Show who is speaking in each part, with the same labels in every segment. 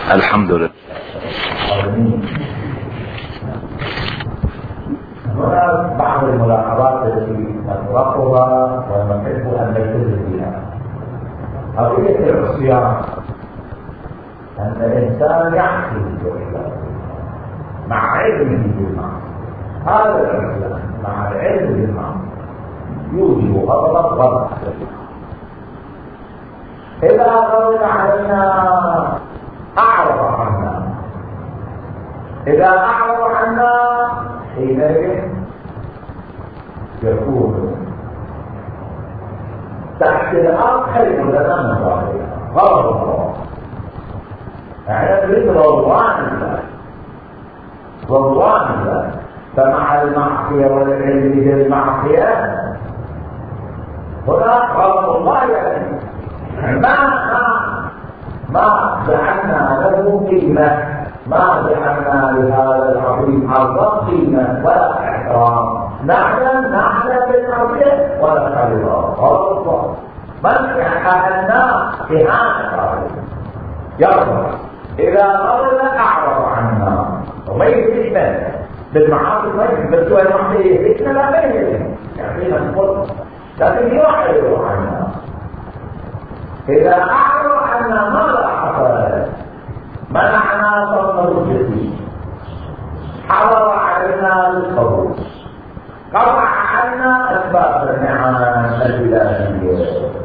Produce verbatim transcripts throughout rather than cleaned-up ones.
Speaker 1: الحمد لله.
Speaker 2: هنا بعض الملاحظات التي نطرحها ونحب ان نلتزم بها. قضيه العصيان ان الانسان يعصي الوحده مع علمه بالمعصيه. هذا العصيان مع العلم بالمعصيه يوجب غضبا غضبا. اذا غضب علينا اعرض عنا، اذا اعرض عنا حينئذ يكون تحت الارض خير لنا من ظاهرها. غضب الله يعني نريد رضوان الله، رضوان الله. فمع المعصيه والعلم بالمعصيه هنا غضب الله يعني ما ما جعلنا له قيمه، ما جعلنا لهذا العظيم عرضا قيمه ولا احترام. نحن نحن بالمعصيه ولا خيرا. غضب من جعلنا اهانه يغضب. اذا غضب اعرض عنا وما يفتن بالمعاصي، ما يفتن بس هو المعصيه يفتن لا ما يفتن يعطينا الفضل لكن يعرض عنا. إذا أعرض عنا ماذا حصل؟ منعنا صوت الجديد، حرر علينا القبول، قطع عنا أسباب النعم الإلهية.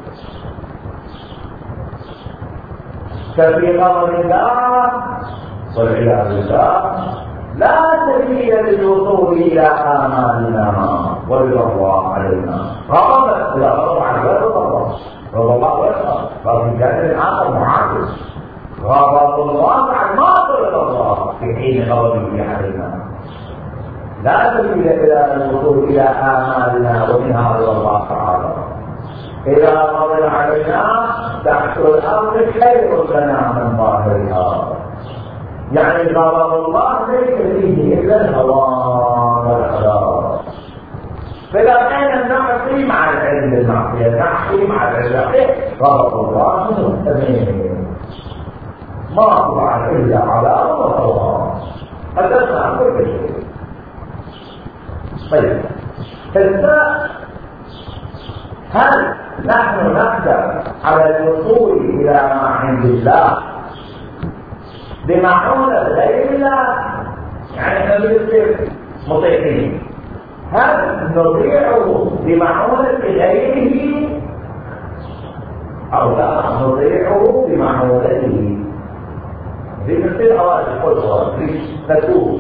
Speaker 2: ففي غضب الله والعياذ بالله لا سبيل للوصول إلى آمالنا ورضا علينا. غضب إذا غضب على غضب الله غضب الله ويسخر، لكن كان الآخر معاكس. غضب الله عن ما طلب الله في حين غضبه علينا. لا سبيل إلى الوصول إلى آمالنا ومنها رضا الله تعالى. إذا غضب علينا تحت الأرض خير لنا من ظاهرها. يعني غضب الله ليس فيه إلا الهوان والحرام. فإذا كان نعصي مع العلم بالمعصية، نعصي مع العلم غضب الله مستمر ما طلع إلا على الله. حدثنا كل شيء. طيب الفاء، هل نحن نقدر على الوصول إلى ما عند الله بمعونة غير الله؟ يعني احنا بنصير مطيعين، هل نطيعه بمعونة غيره أو لا نطيعه بمعونته؟ في مثل أوائل القدوة نتوب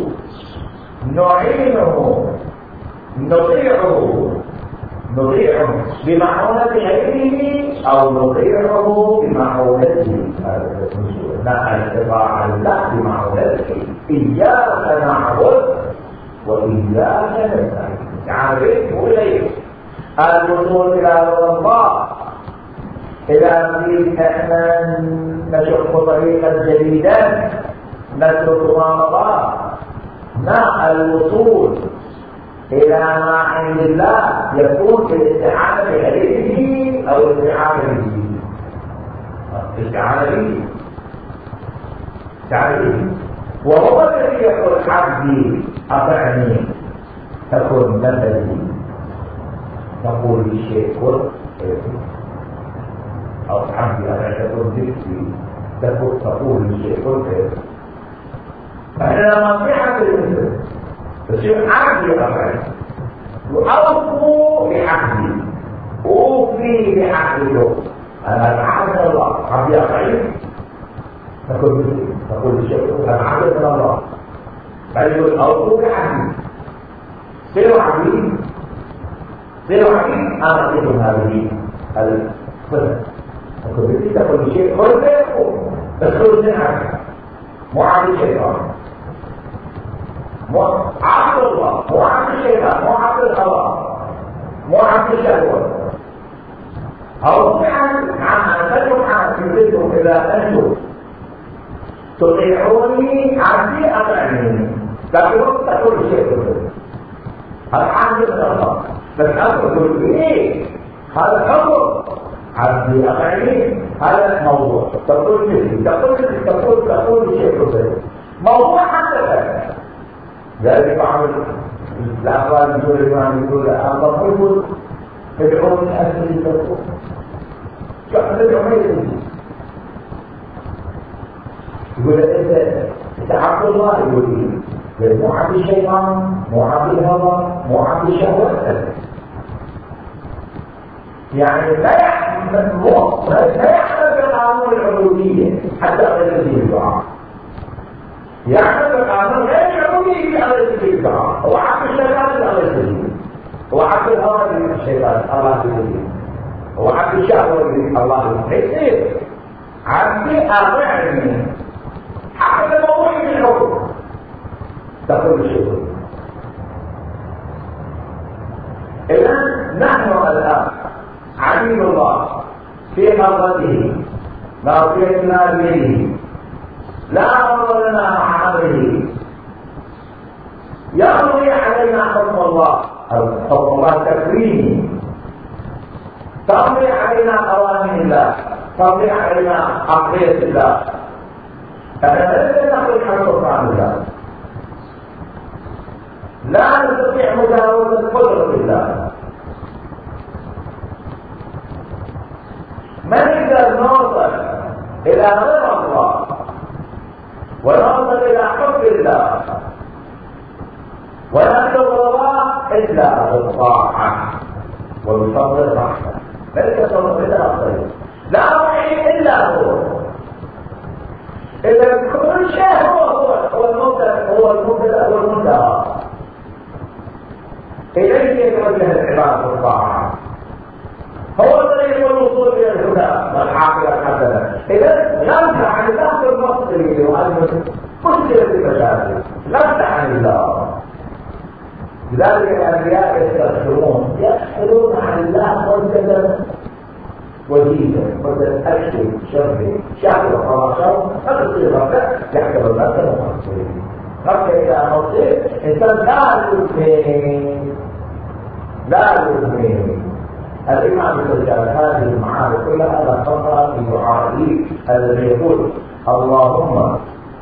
Speaker 2: نعينه نطيعه نطيعه بمعونة غيره أو نطيعه بمعونته. لا استطاع الله بمعونته. إياك نعبد وإياك نستعين. عارف وليه الوصول إلى الله إذا نريد أن نشق طريقا جديدا نترك ما مضى. مع الوصول إلى ما عند الله يكون الاستعانة بغيره أو الاستعانة به. الاستعانة به استعانة به وهو الذي يقول عبدي أطعني تكون مثلي، تقول الشيء كل أو عبدي أطعني تكون ذكري، تقول تقول الشيء كل خير. فإحنا نصيحة المثل تصير عبدي أطعني وأوفوا بحقي، أوفي بحقه. أنا أتعبد الله عبدي أطعني تقول مثلي، تقول الشيء أنا عبد الله. بل يقول أوفوا بحقي، سيروا عبيد سيروا عبيد أنا أعطيكم هذه الصفة. تقول مثلي تقول الشيء كل خير بس كل سنة مو عبد الشيطان، مو عبد الله، مو عبد الشيطان، مو عبد الهوى، مو عبد الشهوة. أو فعلا عن أنفسكم عن سبيلكم إذا أنتم تطيعوني عبدي أطعني، لكن وقت تقول شيء كله هذا عبد الله. بس أقول إيه هذا حكم عبدي أطعني، هذا موضوع. تقول مثلي، تقول تقول تقول شيء كذا موضوع حتى ذلك. ذلك بعض الأخوان يقول الإمام يقول الله يقول تدعون أسري تقول شو تدعون يقول يقول أنت أنت عبد الله، يقول لي مو عبد الشيطان، مو عبد الهوى، مو عبد الشهوات. يعني لا يحمل لا يحمل بقانون العبودية حتى غير الدعاء، يحمل بقانون غير العبودية على سبيل الدعاء. هو عبد الشيطان على سبيل، هو عبد الهوى الشيطان الله سبيل، هو عبد الشهوة الله سبيل. عبدي أطعني حتى الموضوع في الحكم تقول الشيء. إذن نحن الآن عبيد الله في مرضته ناصيتنا بيده، لا أمر لنا مع أمره، يقضي علينا حكم الله، حكم الله تكريمي، تقضي علينا قوانين الله، تقضي علينا عقلية الله. فإذا لم نقل حكم عن الله لا نستطيع مجاوزة قدرة الله. ما نقدر نوصل إلى رضا الله ونوصل إلى حب الله ونبلغ الله إلا بالطاعة وبفضل الرحمة. ليس صوت إلا الطيب، لا وحي إلا هو. إذا كل شيء هو هو المبدأ هو المبدأ هو المنتهى، إليه يتوجه العباد والطاعة، هو طريق الوصول الى الهدى والعاقبه الحسنه. اذا غفل عن الله في المصري وعن مشكله المشاكل، غفل عن الله. لذلك الانبياء يستغفرون يسالون عن الله مدة وجيزه، مدة اشهر شهر شهر وخمسة ما تصير غفله يحسب الناس مقصرين. غفله الى مصير انسان لا يؤمن لا يؤمن. الإمام الرجال هذه المعارف كلها لا تقرأ في دعائه الذي يقول اللهم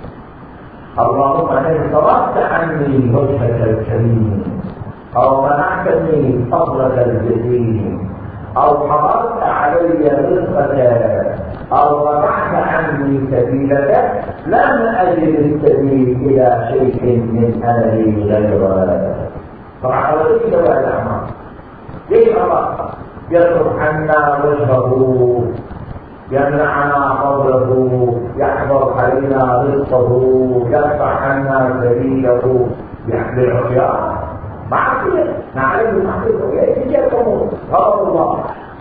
Speaker 2: اللهم إن صرفت عني وجهك الكريم أو منعتني فضلك الجزيل أو حرمت علي رزقك أو منعت عني سبيلك لم أجد السبيل إلى شيء من أمري غيره. طبعا هذا ليس دواء الأعمال. كيف الله يصرف عنا وجهه، يمنعنا فضله، يحفظ علينا رزقه، يدفع عنا سبيله بالعصيان معصية نعلم معصيته يأتي الأمور غضب الله.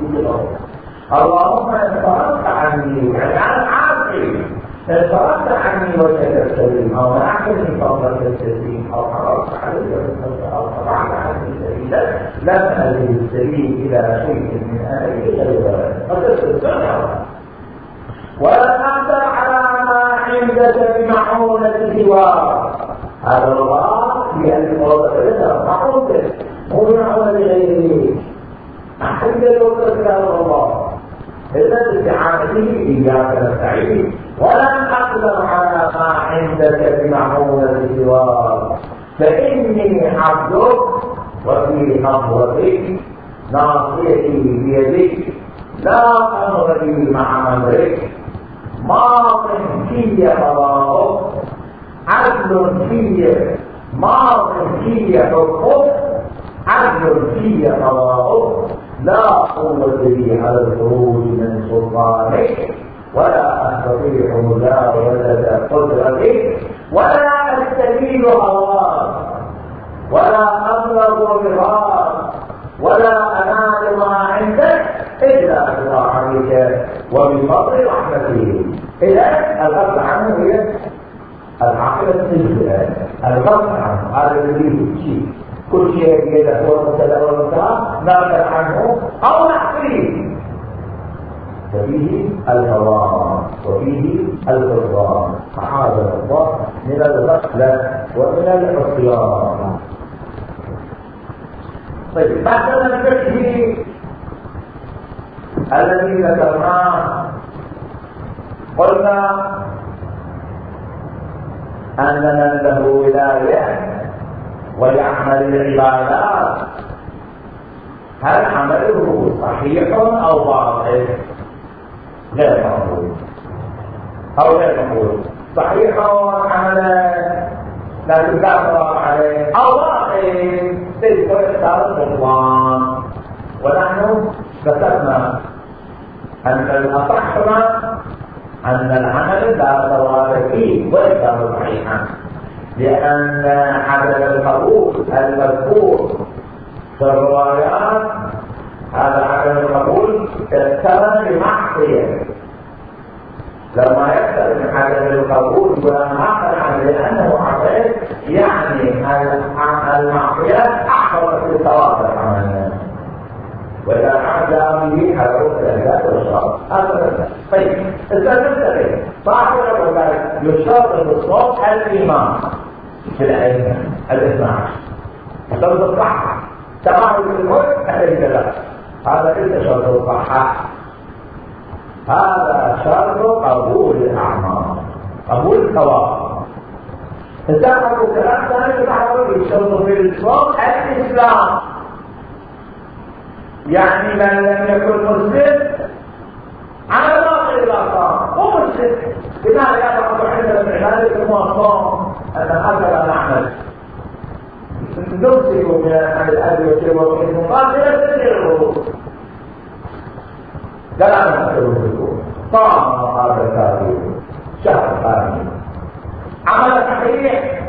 Speaker 2: اللهم إن صرفت عني يعني أنا عاصي، إن صرفت عني وجهك الكريم أو منعتني فضلك الكريم أو حرمت علي رزقك أو قطعت عني سبيلك لم أجد السبيل إلى شيء من أمري غير ذلك. ولم أقدر على ما عندك بمعونة سواك. هذا الله بأن يقول معونة مو بمعونة غيره. أحد يقول هذا الله إذا استعانته إياك نستعين. ولم أقدر على ما عندك بمعونة سواك فإني عبدك وفي قبضتك ناصيتي بيدك لا أمري مع أمرك ماض في قضاءك عدل في ماض في حكمك عدل في قضاءك لا قوة لي على الخروج من سلطانك ولا أستطيع مجاوزة قدرتك ولا أستميل هواك ولا أبلغ رضاك ولا أنال ما عندك إلا بطاعتك وبفضل رحمته. إذا الغفل عنه هي العقل السجل، الغفل عنه هذا الذي شيء كل شيء بيده هو المبتدأ والمنتهى نغفل عنه أو نحصيه. ففيه الهوان وفيه الغفران، فحاذر الله من الغفلة ومن العصيان. طيب بعد ما نفسه الذي ذكرناه قلنا أن من له ولاية ويعمل العبادات هل عمله صحيح أو باطل؟ غير مقبول أو غير مقبول. صحيح عمله لكن لا ثواب عليه، أو باطل تلك إختار البطلان. ونحن ذكرنا أن الأصح أن العمل لا ثواب فيه وإن كان صحيحا، لأن عدم القبول المذكور في الروايات هذا عدم القبول اقترن بمعصية. لما يقترن من عدم القبول ولا معصية لأنه عصيت، يعني المعصية أحفظ في ثواب العمل، وإذا عمل به حلوه الأهداف والشرط. هذا طيب إذا نبتدئ صاحب ذلك يشترط بالصوت الإيمان في الأئمة الاثنى عشر، شرط الصحة تمام بالملك أهل ذلك، هذا ليس شرط الصحة، هذا شرط قبول الأعمال، قبول الثواب. تتعرفوا كلام ثاني تتعرفوا يشترط في الصوت الإسلام، يعني من لم يكن مسلم على باطل الأصام هو مسلم. لماذا يعتقد عندنا في عبادة المواصلات أن هذا نعمل نمسك من الأدوية والمقاتلة تسير الوضوء لا نمسك الوضوء طعم هذا الكافر شهر كامل عمل صحيح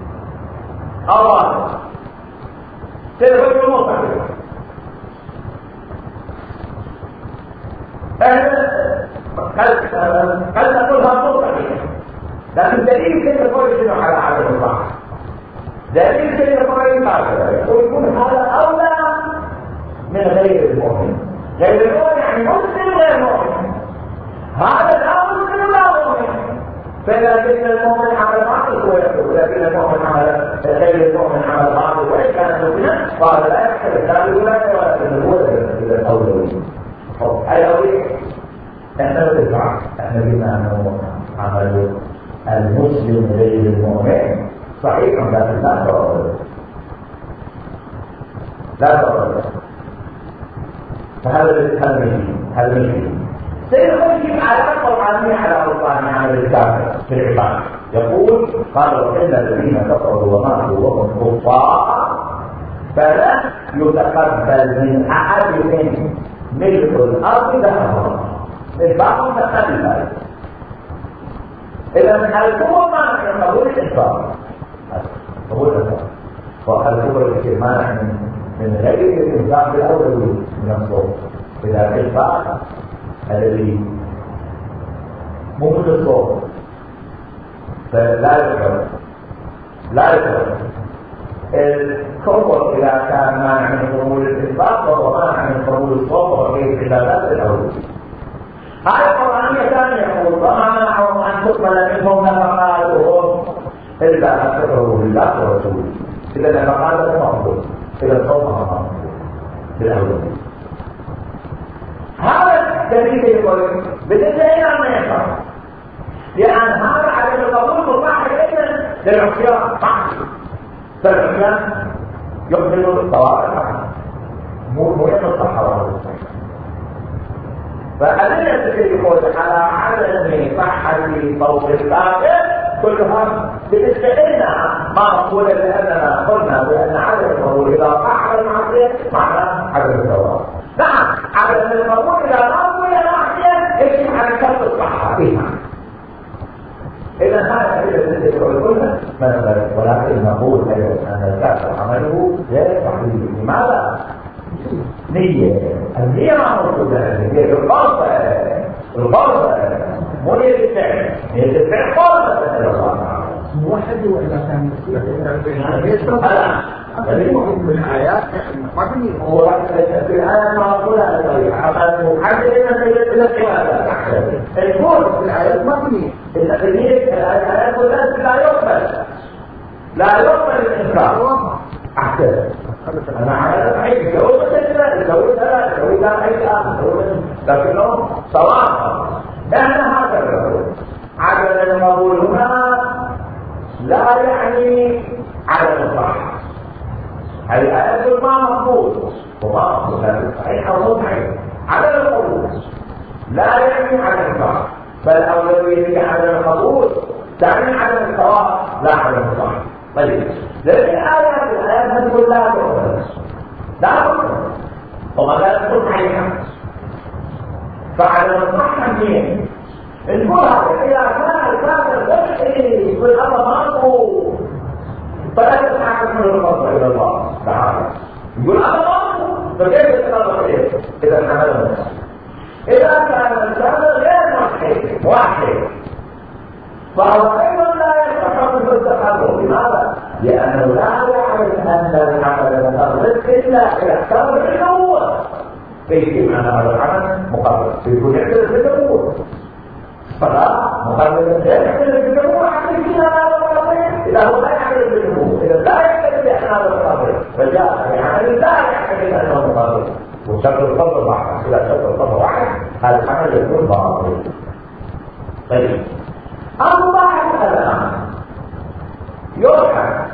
Speaker 2: الله تلك الموضوع قد نقولها مطلقة، لكن دليل كيف يقول شنو على عدم الراحة، دليل كيف يقول هذا ويكون هذا أولى من غير المؤمن. غير المؤمن يعني مسلم غير مؤمن، هذا لا مسلم لا مؤمن. فلكن المؤمن عمل باطل هو يقول، لكن المؤمن عمل غير المؤمن عمل باطل وإن كان مؤمنا قال لا يحتمل لا الولاية ولا النبوة الأولوية. الأولية احنا نرجع احنا بما انه عمل المسلم غير المؤمن صحيح، لكن لا ضرر لا ضرر. فهذا المشي هذا المشي سيخرج على القرآنية على أوطان عمل الكافر في العباد. يقول قال وإن الذين كفروا وماتوا وهم كفار فلا يتقبل من أحدهم ملك الأرض ذهبا البعض متقبل. إذا من الكفر مانع من قبول الإنسان، قبول الإنسان والكفر الكفر من غير الإنسان بالأول من الصوت. إذا الإنسان الذي ممكن الصوت فلا يكفر لا يكفر. الكفر إذا كان مانع من قبول الإنسان وهو مانع من قبول الصوت وغير العبادات الأول. هذا القرآن ثاني يقول وما منعهم أن تقبل منهم نفقاتهم إلا أن كفروا بالله ورسوله. إذا نفقاتهم مقبول، إذا الصوت مقبول بالأول. هذا الدليل يقول بالنسبة إلى ما يفعل، لأن هذا عدم القبول مصاحب إذن للعصيان معصية، فالعصيان يقبل الطوارئ مو مو الصحراء. فأدلة يقول على عدم صحة صوت الكافر كلها بالنسبة لنا ما نقول لأننا قلنا بأن عدم القبول إذا صح المعصية معناه عدم الثواب. نعم عدم القبول إذا ما قبل المعصية يجب على كف الصحة فيها. إذا هذا الذي يقولون ولكن نقول أيضا أن الكافر عمله غير صحيح. لماذا؟ نية النية موجودة، النية الخاصة الخاصة مو نية الفعل، نية الفعل خاصة.
Speaker 1: موحد وإذا كان
Speaker 2: هذا
Speaker 1: بالآيات
Speaker 2: هو في الآيات معقولة الطريقة محدد إلى القيادة الكل
Speaker 1: في الآيات مبني
Speaker 2: التقنية الآيات والناس لا يقبل لا يقبل الإنكار أحسن. أنا على الحين جوز الثلاث جوز ثلاث جوز لا أي آخر جوز لكنه صراحة لأن هكذا عدم القبول هنا لا يعني عدم الصحة. هذه الآية ما مقبول وما مقبول هذا صحيح أو صحيح. عدم القبول لا يعني عدم الصحة، بل أولوية عدم القبول تعني عدم الصواب لا عدم الصحة. طيب لكن الآيات الآيات تقول لا تقبل لا تقبل وما لا تكون صحيحة. فعدم الصحة منين؟ الفرع إذا كان الكافر يحيي يقول الله ماكو فلا تتحكم من الفضل إلى الله تعالى يقول الله ماكو فكيف تتطلق إليه إذا حمل النفس؟ إذا كان الكافر غير محيي واحد فهو أيضا لا يتحكم في التحكم. لماذا؟ لأنه لا يعرف أن العمل المقرب إلا إذا اختار بالقوة كيف معنى هذا العمل مقرب يقول يعترف بالقوة فلا مقرب يعترف بالقوة عن فيها هذا القرب إذا هو لا يعترف بالقوة إذا لا يعترف بأن هذا القرب فجاء بعمل لا يعترف أنه مقرب وشرط الفضل واحد. إذا شرط الفضل واحد هذا العمل يكون باطل. طيب أصبح الآن يوحى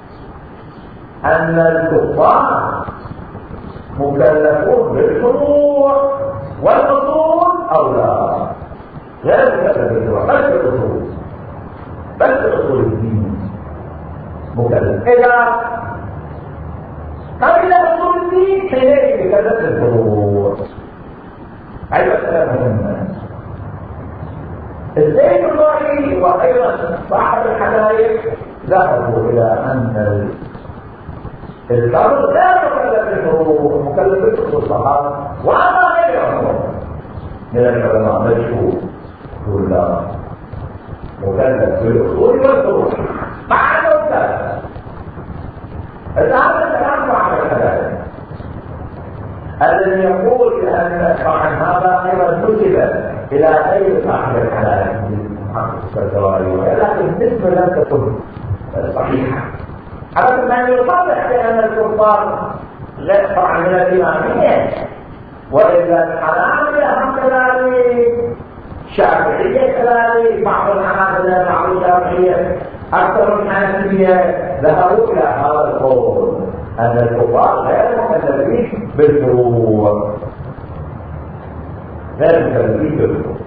Speaker 2: أن الكفار مكلفون بالفروع والأصول أو لا؟ غير مكلف بالفروع بس بالأصول بس بأصول الدين مكلف. إذا قبل أصول الدين حينئذ مكلف بالفروع. هذه مسألة مهمة. الزيت الضعيف وأيضا صاحب الحدائق ذهبوا إلى أن الكافر غير مكلف بالفروع مكلف بالفروع الصحابة وأما غيرهم من العلماء مشهور يقول لا مكلف بالأصول والفروع مع ذلك الآن الكلام صاحب الحدائق الذي يقول بأن طبعا هذا أيضا نسب إلى غير صاحب الحدائق محمد السرجاري ولكن بالنسبة لم تكن صحيحة. حتى ما يصرح بأن الكفار غير طبعا من الإمامية وإلا الحنابلة هم كذلك الشافعية كذلك بعض الحنابلة بعض الشافعية أكثر من الحنفية ذهبوا إلى هذا القول أن الكفار غير مكلفين بالفروع غير مكلفين بالفروع.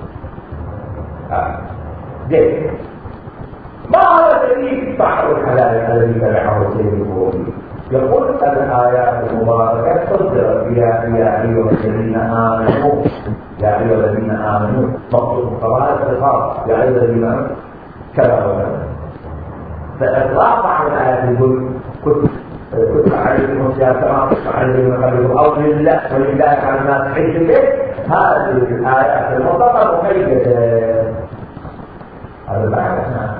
Speaker 2: جيد ما هو دليل صاحب الحلال الذي تبعه السيد البخاري؟ يقول الآيات المباركة صدرت بها يا أيها الذين آمنوا يا أيها الذين آمنوا مقصود قواعد الخاص يا أيها الذين آمنوا كذا وكذا. فإطلاق بعض الآيات يقول كنت كنت عليكم يا كما كنت عليكم قبل أو لله ولله على الناس حج البيت. هذه الآيات المطلقة مقيدة. هذا بعد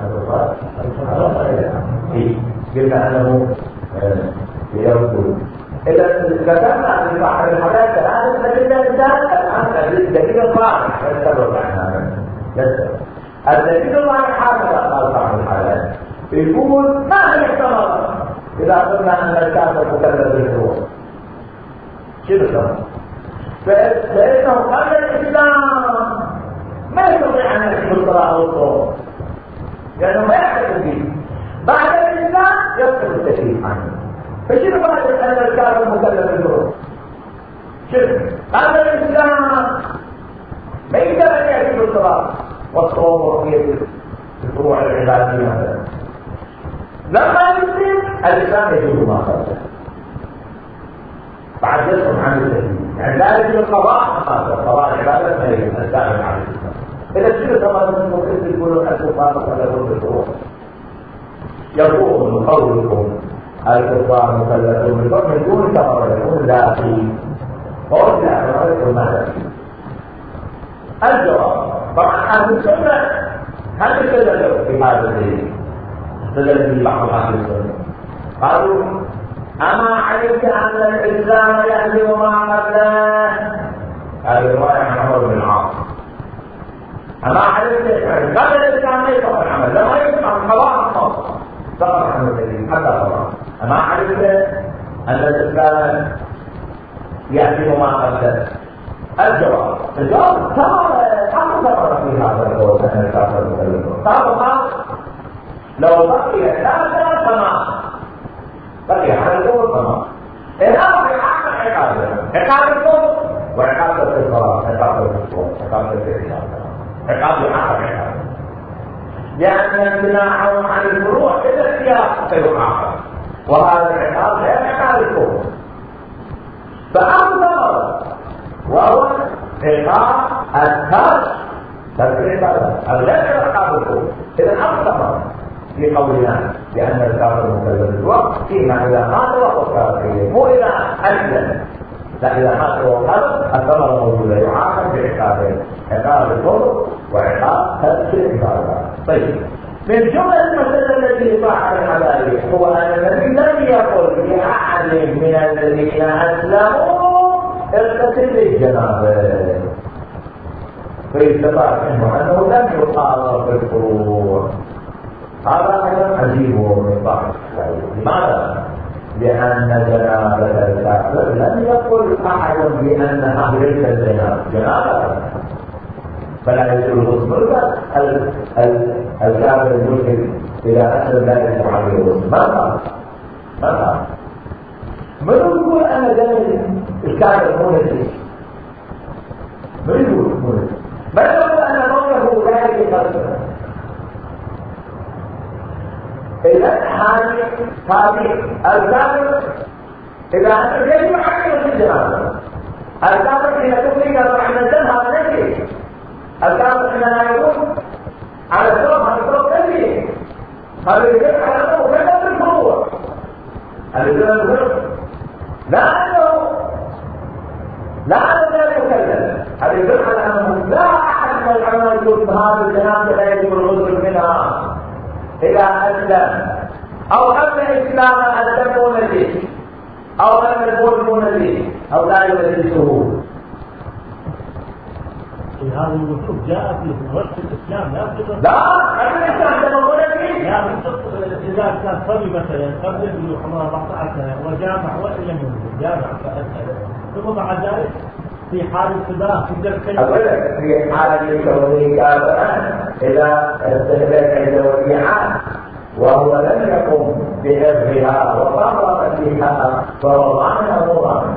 Speaker 2: قلنا أنه يقول إذا ذكرنا عن صاحب الحدائق الآن الدليل الآن الدليل الصالح يستمر عنها الدليل الصالح هذا قال صاحب الحدائق يقول ما هي الثمرة إذا قلنا أن الكافر مكلف بالفروع شنو الثمرة؟ فإنه قبل الإسلام ما يستطيع أن يحب الصلاة والصوم لأنه ما يحتاج به. بعد الإسلام يدخل التكليف عنه. فشنو بعد أن الكافر مكلف بالفروع؟ شنو؟ قبل الإسلام ما يقدر أن يحب الصلاة والصوم وبقية الفروع العبادية مثلا. لما يسلم الإسلام يجوز ما قبله بعد يدخل عن التكليف. يعني لا يجوز القضاء مقابل قضاء العبادة ما يجوز الدائم عن الإسلام. إذا شنو ثمرة المكلف يقولون الكفار مكلفون بالفروع؟ يقول قولكم الكفار مكلفون بالفروع من دون ثمرة يقول لا في قول لا يقول ماذا فيه؟ الجواب طبعا أهل السنة هل استدلوا في هذا الدليل؟ استدلوا في بعض أهل السنة قالوا أما علمت أن الإسلام يهدم ما قبله؟ هذه رواية عن عمر بن العاص. أما علمت قبل الإسلام ليس العمل لما يسمع القضاء الخاصة سقط عن الدليل حتى قضاء. أما علمت أن الإسلام يهدم ما قبله؟ الجواب طبعا لو بقي ثلاثة تمام بقي على الأول تمام الأمر في أحسن عقابه عقاب الكفر وعقاب الإصرار عقاب الكفر عقاب الإصرار عقاب الأحسن عقابه لأن امتناعهم عن الفروع إلى السياق سيعاقب وهذا العقاب غير عقاب الكفر فأمر وهو عقاب الترك ترك العبادة الغير عقاب الكفر إذا أمر في قولنا بأن الكافر مكلف بالوقت فيما إذا مات وهو كافر مو إذا أسلم لا إذا مات وهو كافر الثمرة موجودة يعاقب بعقابين عقاب الكفر وعقاب ترك العبادة. طيب من جملة المسألة التي صاحب الحلال هو أن النبي لم يقل لأحد من الذين أسلموا اغتسل للجنابة فاستطاع منه أنه لم يقارن بالفروع. هذا أيضا عجيب من بعض لماذا؟ لأن جنابة الكافر لم يقل أحد بأنها ليس جنابة فلا يجوز الغسل الكافر المسلم إذا أسلم لا يجب عليه الغسل ما قال ما قال من يقول أن جنابة الكافر منزل من يقول منزل من يقول أن قوله لا يجب غسله إذا حاجة هذه الكافر إذا أنت يجب عليه الجنابة الكافر إذا تفرق معنى الدم هذا نجي الكافر إنما يقول على الثوب هذا الثوب تجي هذا يجب على الثوب كذا بالفروع هذا يجب لا أنه لا أنه لا يكلم هذا يجب على أنه لا أحد من العلماء يقول هذا الجنابة لا يجب الغسل منها إذا أسلم أو أن الإسلام أسلمون به أو أن المسلمون به أو لا يمسسه.
Speaker 3: هذا الوصول جاء في وقت الإسلام لا تقدر
Speaker 2: لا أن الإسلام تمون به
Speaker 3: لا إذا كان صبي مثلا قبل بلوغ عمره أربعة عشر وجامع وإن لم يولد جامع فأسأل ثم بعد ذلك في حال الصداع في درس
Speaker 2: أقول لك في حال كونه كافرا إذا استهلك عند وديعة وهو لم يقم بحفظها وطهر فيها فهو ضامن أو ضامن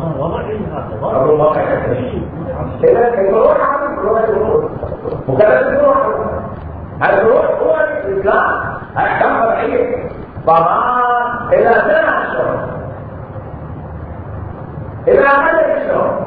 Speaker 3: وضع
Speaker 2: إذا الروح عن روح الروح مكلف الروح الروح هو الإسلام أحكام فرعية ضمان إلى سنة عشر إلى مدى الشهر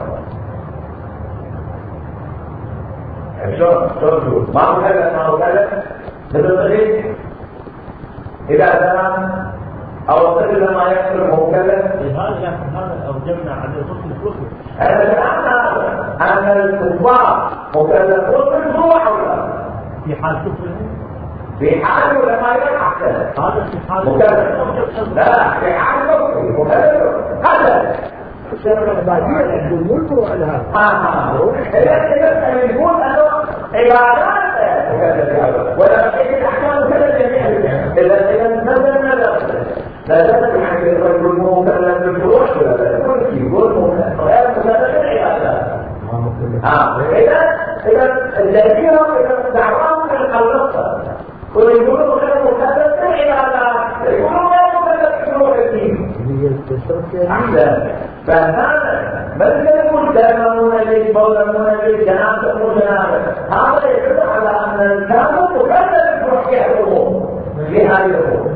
Speaker 2: الشهر شهر ما مكلف ما مكلف مثل إذا زمان أو طفل ما يكثر مكلف
Speaker 3: هذا هذا أوجبنا على الغسل الكفر
Speaker 2: هذا الأمر أن الكفار مكلفون بالروح ولا
Speaker 3: في حال كفر
Speaker 2: في حال ولا ما يحصل
Speaker 3: هذا في حال
Speaker 2: مكلف لا في حال كفر مكلف هذا
Speaker 1: الشرع العبادية عند الملك وعلى هذا
Speaker 2: آه إذا إذا يقول أنه عبادات ولا بقية الأحكام كذا جميع إذا إذا نزل نزل لا تدري عن الرجل مكلف بالروح ولا لا يقول يقول غير مكلف بالعبادات اه اذا اذا الذين اذا دعواهم الخلصه ويقولوا غير مكلف بالعبادات يقولوا غير مكلف بالروح الدين احسن فهذا بل يقول دائمون لي بولمون لي جنابه وجنابه هذا يدل على ان الكافر مكلف بالروح يحكمه لهذه الامور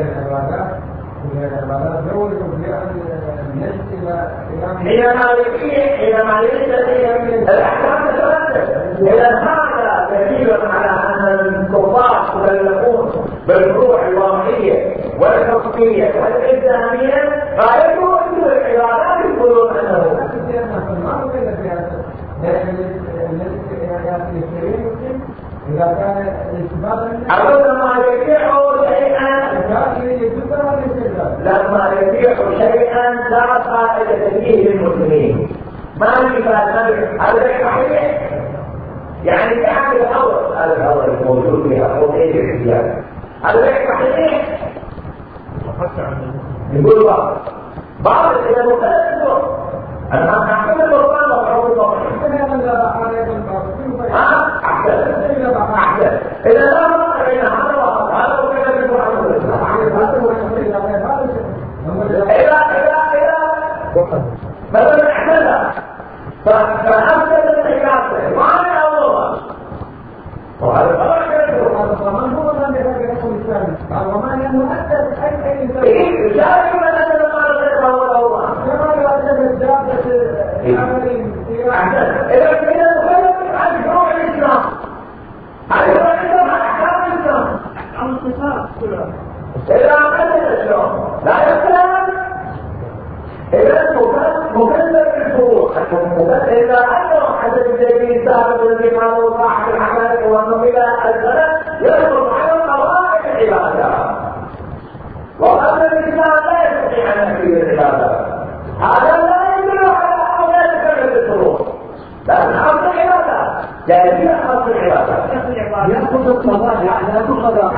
Speaker 2: هي مالكية هي مالكية الأحكام تترتب إذا هذا دليل على أن الكفار مكلفون بالروح الواقعية والحقيقية والإلزامية غايته أن العبادات يقولون أنه
Speaker 1: إذا كان الإثبات
Speaker 2: أولا ما يبيعوا شيئا لما يبيعوا شيئا لا فائدة فيه للمسلمين ما يفعل هذا صحيح يعني كعب الأول هذا الأول الموجود فيها حقوقية الاحتياج هذا صحيح يقول بعض بعض إذا مختلف أنا أحكم القرآن وحروب القرآن أحسن أحسن إذا لا فرق بين هذا وهذا وكذا يكون إذا إذا إذا مثلا اعتذر فأفسد الحكاية وعلى أولها وهذا فرق
Speaker 1: الضمان هو من يفرق الإسلام الضمان المؤثر أي أي إنسان
Speaker 2: إيه لا يمكن أن تتقارن هو الأول
Speaker 1: كما يؤثر الدابة العمل
Speaker 2: إذا كنا نتكلم عن فروع الإسلام عن فروع الإسلام عن أحكام الإسلام
Speaker 3: عن الصفات كلها
Speaker 2: إذا أخذت الإسلام لا يسلم إذا مكلف بالفروع إذا أنه حسب الجديد سابق الذي قالوا صاحب الحمل وأنه إلى البلد يدخل على قواعد العبادة وأن الإسلام لا يستطيع أن يكفي العبادة هذا لا يدل على أنه لا يتكلم بالفروع لكن أصل العبادة جاهزية أصل العبادة
Speaker 1: يأخذ القضاء لا تقضى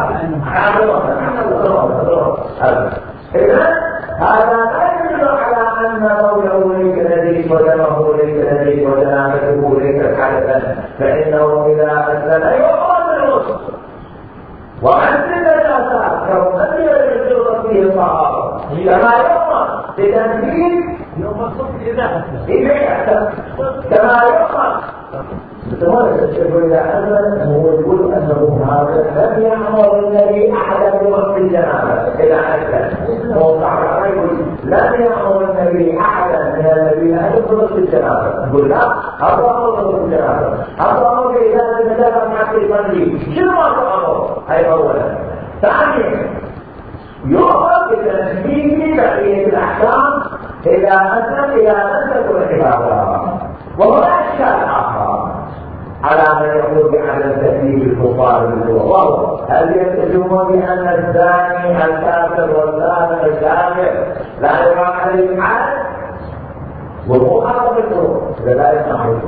Speaker 2: إذا هذا لا يدل على أن قوله ليس لديك ودمه ليس لديك وجنابته ليست حدثا فإنه إذا أسلم يقال الرسل وعن تلك الآثار كمثل يجوز فيه الصحابة كما يقال بتنفيذ
Speaker 3: يوم الصبح إذا أسلم
Speaker 2: إذا أسلم كما يقال لماذا الشيخ إذا أسلم هو يقول أنه هذا لم يأمر النبي أحدا بوقت الجنابة إذا أسلم هو صحيح يقول لم يأمر النبي أحدا من الذين أدخلوا في الجنابة يقول لا هذا أمر في الجنابة هذا أمر إذا النجابة مع التنبيه شنو هذا الأمر؟ أي أولا ثانيا يؤخذ بتنفيذ بقية الأحكام إذا أسلم إلى أن تكون العبادة وهو أشكال آخر على من يقول بعدم تأديب الكفار بالكفار هل يلتزمون بأن الزاني الكافر والزاني الكافر لا يقع عليه الحد وهو أقرب الكفر إذا لا يسمعون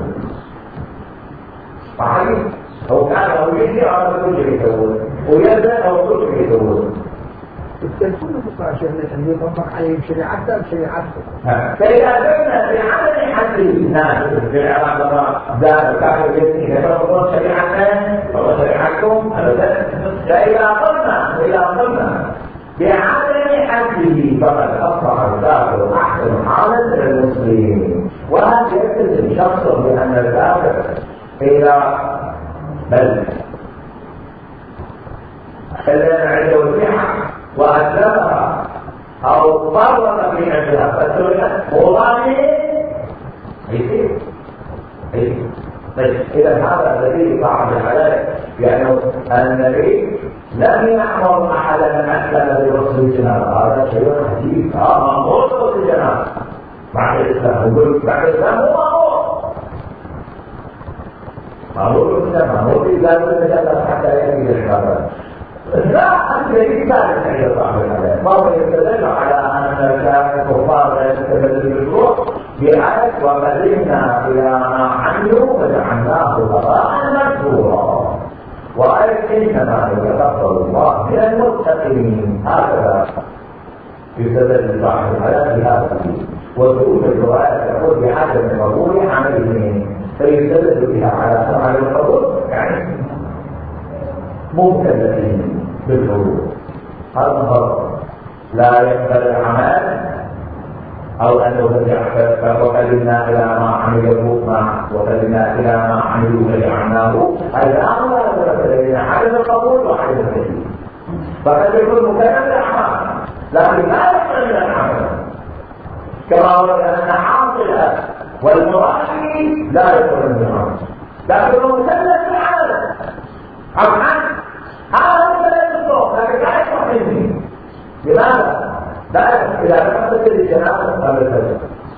Speaker 2: صحيح هو كان هو يجي على كل شيء يسوون ويبدأ هو كل شيء يسوون
Speaker 1: التلفون بقى شيء اللي يطبق عليهم شريعته بشريعته
Speaker 2: فإذا كنا في عدم حد الناس في العراق ذات كافر جسمي يتطبق شريعتنا أو شريعتكم أبدا فإذا قلنا إذا قلنا بعدم حده فقد أصبح الكافر أحسن حالا للمسلمين وهذا يلتزم شخصا بأن الكافر إذا بل خلينا عنده الصحة وأسلمها أو فرط في نفسها فالسنة مضامن يصير يصير طيب إذا هذا الذي صعب عليه لأنه النبي لم يأمر أحدا أن أسلم برسل الجنابة هذا شيء عجيب هذا مأمور برسل الجنابة بعد الإسلام يقول بعد الإسلام هو مأمور مأمور بالإسلام مأمور بإسلام النجاة حتى يأتي العبادة لا أنت الذي ثابت عند الله عليه ما هو يستدل على أن الكفار لا يستدل بالروح بآية وقدمنا إلى ما عملوا فجعلناه هباء منثورا وآية إنما يتقبل الله من المتقين هكذا يستدل صاحب الحياة بهذا الدين وتؤتي الرواية تقول بعدم قبول عملهم فيستدل بها على سمع القبول يعني مبتدئين بالحروف هذا فرق لا يقبل العمل او انه وقدمنا الى ما عملوا ما وقدمنا الى ما عملوا فجعلناه الان لا يقبل عدم القبول وعدم التكليف فقد يكون مكلف الاعمال لكن لا يقبل من العمل كما ورد ان حاصل والمراشي لا يقبل من العمل لكنه مكلف العمل عن هذا هو الذي يصدق لكن لا يصح منه لماذا؟ لا إذا تحدث الجنابة قبل الفجر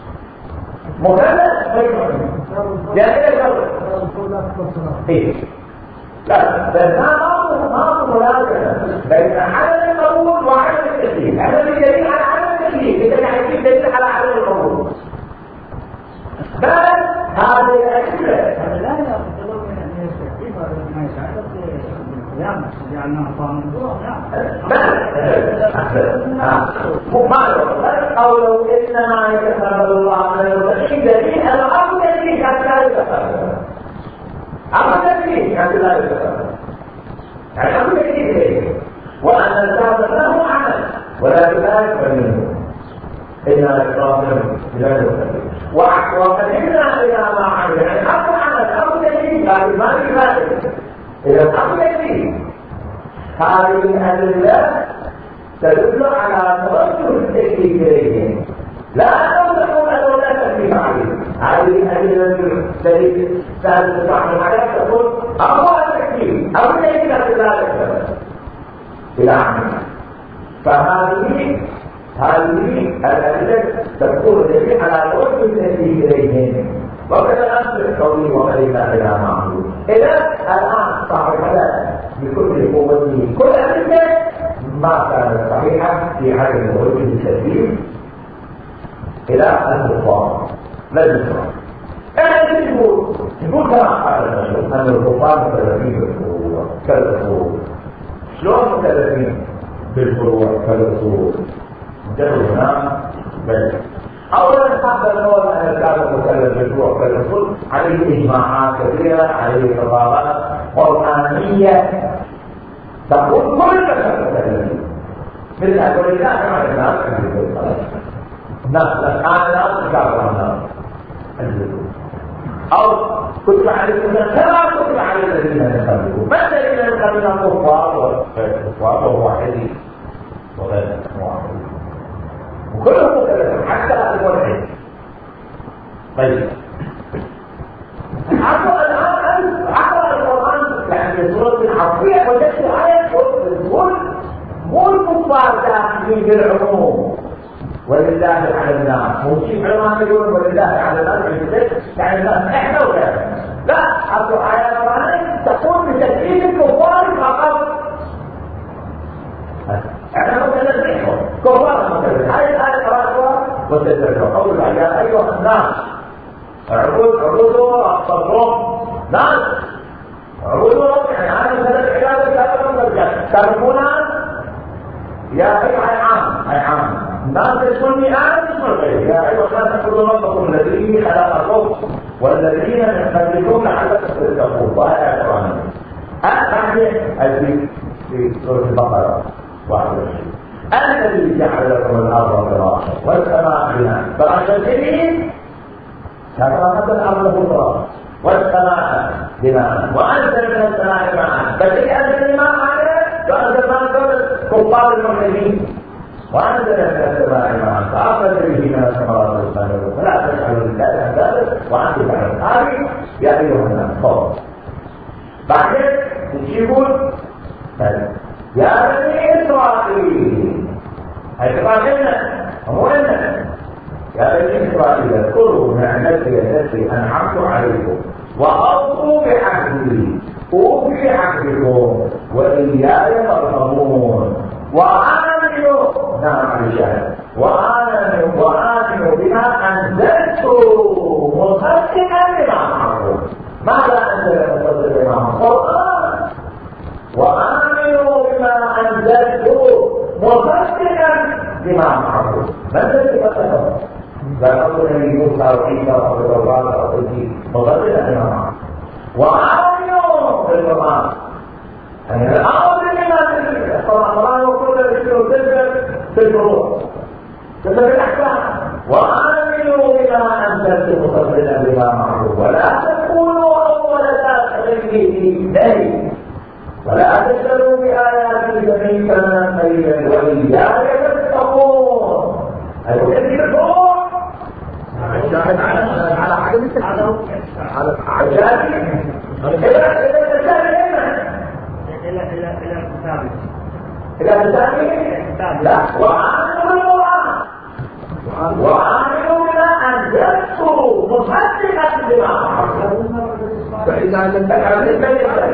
Speaker 2: مكلف غير منه يعني ايه لا بل ما ما ملازمة بين عدم القبول وعدم التكليف هذا الدليل على عدم التكليف إذا يعني دليل على عدم القبول بل هذه الأشياء
Speaker 3: لا يقبل من أن يستكيف ما يساعد جامع جعلناه طامن
Speaker 2: ما قوله إنما يتقبل الله من المتقين دليل الأمر دليل حتى يتقبل أمر تكليف يعني لا يتكلم يعني أمر تكليف إليه وأن الكافر له عمل ولكن لا يقبل منه إنا إكرام بلا يتكلم وقدمنا إلى ما عمل يعني أمر عمل أمر تكليف لكن ما يفعل إذا أمر تكليف هذه الأدلة تدل على توجه التكليف إليهم لا أنهم تكون أنه لا تكليف عليه هذه الأدلة التي سهل تفعل عليها تقول أمر التكليف أو التكليف لا تكليف إلى عمل فهذه هذه الأدلة تكون دليل على توجه التكليف إليهم وكذا الأمر القوي وقليلا إلى معروف إذا الآن صاحب هذا بكل قوته كل أدلة ما كان صحيحا في عدم توجه التكليف إلى الكفار لا يشرع أنا يقول يقول كما قال الرسول أن الكفار مكلفين بالفروع كالفروع شلون مكلفين بالفروع كالفروع مجرد هنا بل أولا حتى الأول أن كان مكلف بالفروع كالفروع عليه إجماعات كثيرة عليه خطابات قرآنية تقول كل مكلفين مثل أقول الله كما الناس الناس الآن لا تكافر الناس أو كتب عليكم كما كتب على الذين يقبلون ما الذين يقبلون الكفار والكفار وهو حديث وغير واحد وكلهم مكلفون حتى الملحد طيب عفوا الآن عفوا القرآن يعني سورة العصرية وجدت آية تقول مو الكفار داخلين بالعموم ولله على الناس مو شيء علماء يقولون ولله على الناس يعني الناس احنا ولا لا اكو آيات قرآنية تقول بتكليف الكفار فقط احنا متنزعهم كفار متنزعهم هاي الآية قرأتها وتدرسوا قول يا أيها الناس اعبدوا اعبدوا اختصروا ناس اعبدوا يعني هذا مثل العبادة تعرفون يا أيها العام أي عام الناس تكون مئات اسم الغير يا أيها الناس تقولوا ربكم الذي خلقكم والذين من قبلكم لعلكم تتقون وهذا القرآن الذي في سورة البقرة واحد وعشرين الذي جعل لكم الأرض فراشا والسماء بناء فراشا الجليل كرامة الأرض فراشا والسماء بناء وأنزل من السماء ماء فالذي أنزل الماء عليه وأنزل ما قبل كفار المرسلين وأنزل من السماء ماء فأخرج به من الثمرات رزقا فلا تجعلوا لله أندادا وأنتم تعلمون هذه يا أيها الناس فوق بعدين تجيبون يا بني إسرائيل إسرائيل هو إنك يا بني إسرائيل اذكروا نعمتي التي أنعمت عليكم وأوفوا بعهدي أوفي عهدكم وإياي فارهبون وآمنوا نعم الشهادة وآمنوا وآمنوا بما أنزلت مصدقا لما معكم ماذا أنزل مصدقا لما القرآن وآمنوا بما أنزلت مصدقا لما معكم ما الذي فتحه ذكرت النبي موسى وعيسى وعبد وعبد مصدقا لما معكم وآمنوا بالقرآن يعني الأمر لما تجد القرآن وكل ذكر في الفروع تجد الأحكام وآمنوا بما أنزلت مصدقا لما معكم ولا تكونوا أول داخل به ولا تشتروا بآياتي ثمنا قليلا وإياي تتقون المكذب الفروع
Speaker 1: الشاهد على على عدم التعلم على
Speaker 2: عجائب إلى إلى التسامي
Speaker 3: إلى إلى إلى الكتاب
Speaker 2: إلى التسامي لا وآمنوا بالقرآن وآمنوا بما أنزلت مصدقا لما معكم
Speaker 1: فإذا لم تعلم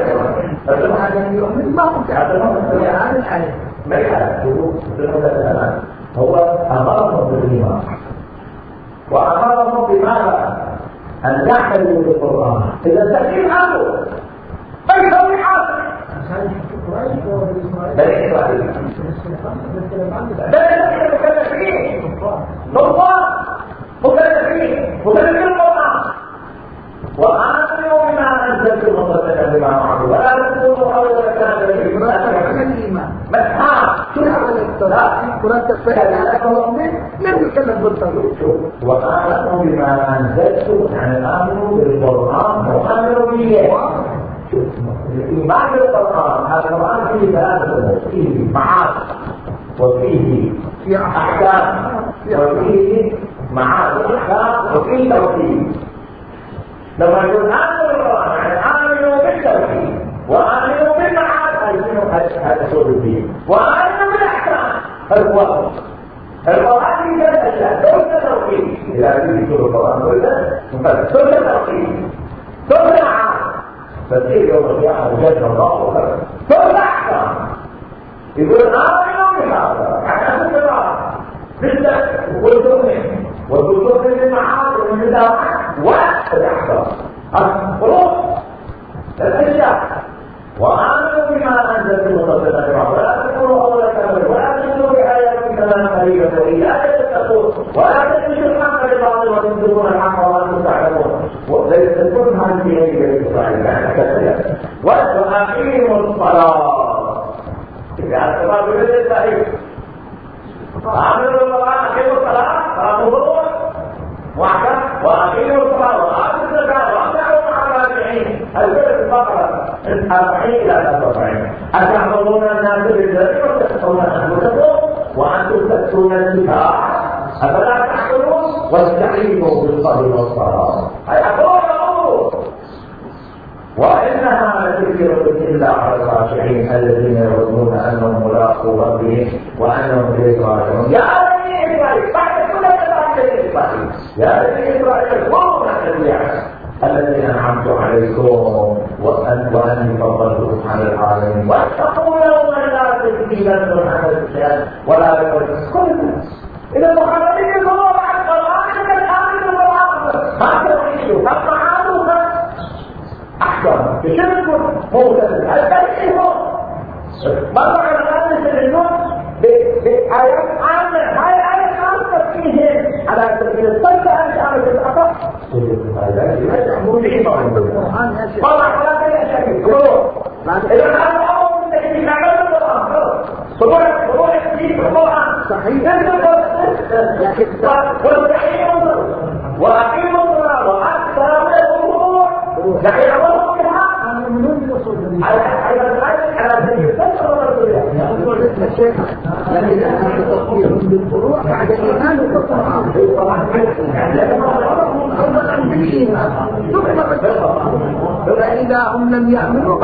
Speaker 1: فهذا يؤمن ما كنت تعلم هذا الآية
Speaker 2: ما يعلم هو أمرهم بالإيمان وأمرهم بماذا؟ أن تعملوا بالقرآن إذا تكلم عنه فيسوي حاصل بني إسرائيل بني مكلفين نصار مكلفين مكلفين القرآن وآمنوا بما أنزلت مصدقا مصدقا بما معه ولا تكونوا أول كان
Speaker 1: الإيمان
Speaker 2: مسحا
Speaker 1: شو عمل الصلاة قرآن تفسير على قوامه لم يكلم بالطريق
Speaker 2: وآمنوا بما أنزلت عن الآمن بالقرآن وآمنوا به الإيمان بالقرآن هذا القرآن فيه ثلاثة أمور فيه معاد وفيه أحكام وفيه معاد وأحكام وفيه توحيد لما يقول آمنوا بالقرآن يعني آمنوا بالتوحيد وآمنوا بالمعاد هذا شغل الدين وآمنوا بالأحكام الواقع القرآن في ثلاث أشياء ثلث توحيد إذا أريد يقول القرآن ثلث ثلث توحيد ثلث معاد فتيجي يوم القيامة وجدنا الله وكذا ثلث أحكام يقول آمنوا بهذا يعني أنت ترى بالذات والتوحيد والدخول في المعاد والمدافع والأحكام الخروج الأشياء وآمنوا بما أنزلت مصدقا ولا تكونوا أول كافر ولا تشركوا بآيات كلام قريبا وإلا تتقون ولا تكتشفوا الحق لبعض وتنكرون الحق وأنتم تعلمون وليس تكون هذه هي الإسرائيل وأقيموا الصلاة إذا أتبع بمثل التاريخ آمنوا بالقرآن أقيموا الصلاة فأقوموا وأحكم وأقيموا الصلاة وآتوا الزكاة وأطيعوا مع الراجعين البلد البقرة أربعين إلى أربعين أتعبدون الناس بالبر وتخشون أنفسكم وأنتم تأتون النكاح أفلا تحكمون واستعينوا بالصبر والصلاة أي أقول أمور وإنها لتذكرة إلا على الخاشعين الذين يظنون أنهم ملاقو ربهم وأنهم إليه راجعون يا بني إسرائيل بعد كل إسرائيل يا بني إسرائيل اذكروا نعمتي الذين أنعمت عليكم وأن وأني فضلتكم على العالمين واتقوا يوما لا تجزي نفس عن نفس ولا يقبل كل الناس إذا المحرمين يقولوا عن القرآن الآمن والعاقبة ما توحيدوا فالمعاد أحكام بشرك موجود التاريخ مرة كان الناس يستدلون بآيات عامة هاي آيات عامة فيهم على سبيل الصدق أن تعمل الأخر طبعا لا تيأشك إذا كان أمر من تكتيك عمل القرآن صبوح صبوح التكتيك القرآن صحيح وأقيموا الصلاة وآتوا الصلاة من الأمور لكن أمرهم بالحق على على سبيل الصدق
Speaker 1: لكن هذا تطبيق بالفروع بعد الإيمان والطاعة فإذا هم لم يأمنوا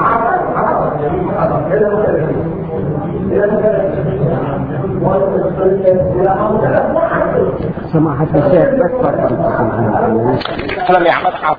Speaker 4: سماحة الشيخ بس